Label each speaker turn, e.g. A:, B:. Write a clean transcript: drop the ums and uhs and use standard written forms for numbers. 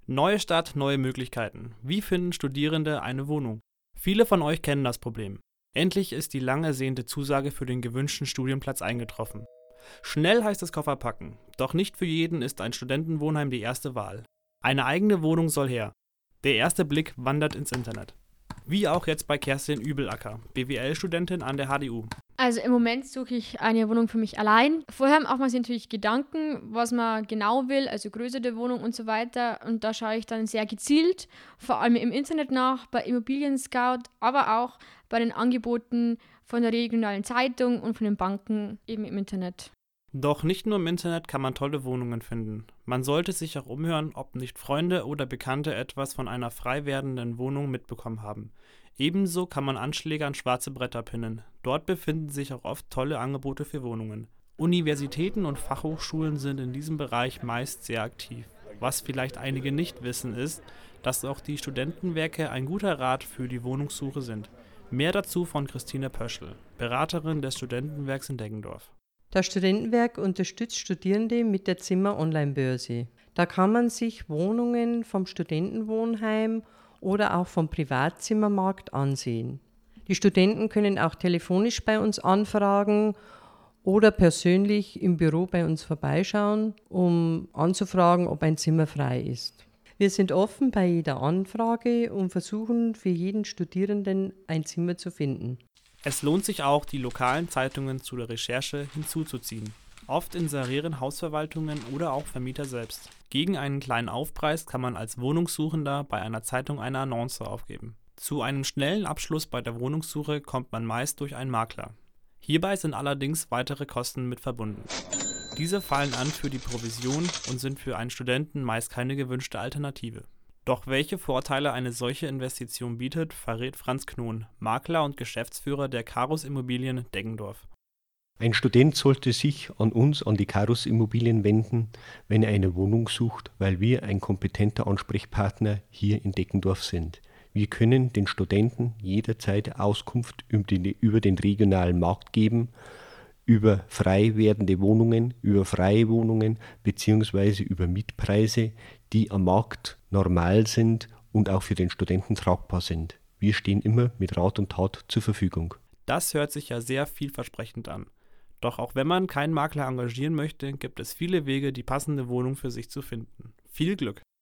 A: Neue Stadt, neue Möglichkeiten. Wie finden Studierende eine Wohnung? Viele von euch kennen das Problem. Endlich ist die lang ersehnte Zusage für den gewünschten Studienplatz eingetroffen. Schnell heißt es Koffer packen. Doch nicht für jeden ist ein Studentenwohnheim die erste Wahl. Eine eigene Wohnung soll her. Der erste Blick wandert ins Internet. Wie auch jetzt bei Kerstin Übelacker, BWL-Studentin an der HDU.
B: Also im Moment suche ich eine Wohnung für mich allein. Vorher macht man sich natürlich Gedanken, was man genau will, also Größe der Wohnung und so weiter. Und da schaue ich dann sehr gezielt, vor allem im Internet nach, bei Immobilien Scout, aber auch bei den Angeboten von der regionalen Zeitung und von den Banken eben im Internet.
A: Doch nicht nur im Internet kann man tolle Wohnungen finden. Man sollte sich auch umhören, ob nicht Freunde oder Bekannte etwas von einer frei werdenden Wohnung mitbekommen haben. Ebenso kann man Anschläge an schwarze Bretter pinnen. Dort befinden sich auch oft tolle Angebote für Wohnungen. Universitäten und Fachhochschulen sind in diesem Bereich meist sehr aktiv. Was vielleicht einige nicht wissen ist, dass auch die Studentenwerke ein guter Rat für die Wohnungssuche sind. Mehr dazu von Christine Pöschl, Beraterin des Studentenwerks in Deggendorf.
C: Das Studentenwerk unterstützt Studierende mit der Zimmer-Online-Börse. Da kann man sich Wohnungen vom Studentenwohnheim oder auch vom Privatzimmermarkt ansehen. Die Studenten können auch telefonisch bei uns anfragen oder persönlich im Büro bei uns vorbeischauen, um anzufragen, ob ein Zimmer frei ist. Wir sind offen bei jeder Anfrage und versuchen für jeden Studierenden ein Zimmer zu finden.
A: Es lohnt sich auch, die lokalen Zeitungen zu der Recherche hinzuzuziehen. Oft inserieren Hausverwaltungen oder auch Vermieter selbst. Gegen einen kleinen Aufpreis kann man als Wohnungssuchender bei einer Zeitung eine Annonce aufgeben. Zu einem schnellen Abschluss bei der Wohnungssuche kommt man meist durch einen Makler. Hierbei sind allerdings weitere Kosten mit verbunden. Diese fallen an für die Provision und sind für einen Studenten meist keine gewünschte Alternative. Doch welche Vorteile eine solche Investition bietet, verrät Franz Knohn, Makler und Geschäftsführer der Carus Immobilien Deggendorf.
D: Ein Student sollte sich an uns, an die Carus Immobilien wenden, wenn er eine Wohnung sucht, weil wir ein kompetenter Ansprechpartner hier in Deggendorf sind. Wir können den Studenten jederzeit Auskunft über den regionalen Markt geben, über frei werdende Wohnungen, über freie Wohnungen bzw. über Mietpreise, die am Markt normal sind und auch für den Studenten tragbar sind. Wir stehen immer mit Rat und Tat zur Verfügung.
A: Das hört sich ja sehr vielversprechend an. Doch auch wenn man keinen Makler engagieren möchte, gibt es viele Wege, die passende Wohnung für sich zu finden. Viel Glück!